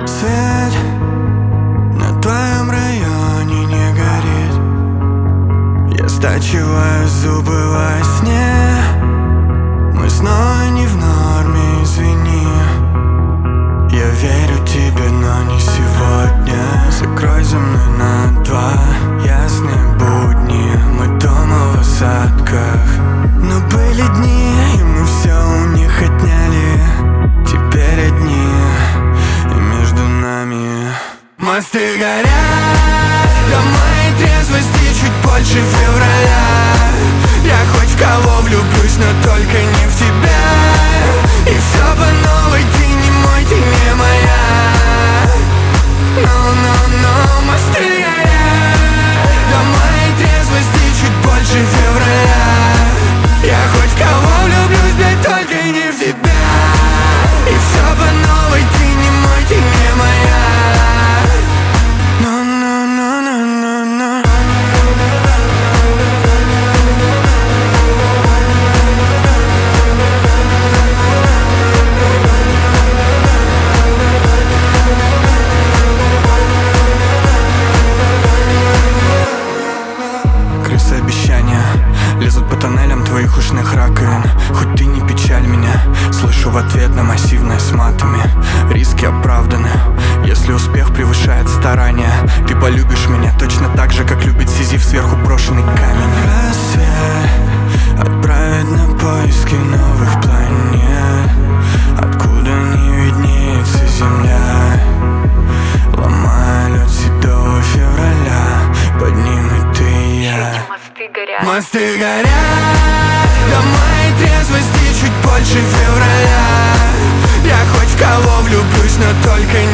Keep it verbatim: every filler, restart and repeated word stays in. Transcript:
Свет на твоем районе не горит. Я стачиваю зубы во сне. Мы снова не в норме, извини. Я верю тебе, но не сегодня. Закрой за мной на два ясные будни. Мы дома в осадках. Но были дни, и мы все у них отняли. Теперь одни, и между нами мосты горят. До моей трезвости чуть больше февраля. Я хоть в кого влюблюсь, но только не в тебя. И все по новой, ты не мой, ты не моя. Но-но-но, мосты горят. До моей трезвости чуть больше февраля. Я хоть в кого влюблюсь, да только не в тебя. И все по новой, ты не мой, ты не моя. Но-но-но-но-но-но. Крысы обещания лезут по тоннелям твоих ушных раковин. Хоть ты не печаль меня, слышу в ответ на массивное с матами. Риски оправданы, если успех превышает старания. Ты полюбишь меня точно так же, как любит Сизиф сверху брошенный камень. Рассвет отправить на поиски новых планет, откуда не виднеется земля. Ломая лед седого февраля, поднимет ты и я. Мосты горят. Мосты горят. До моей трезвости чуть больше февраля. Я хоть в кого влюблюсь, но только не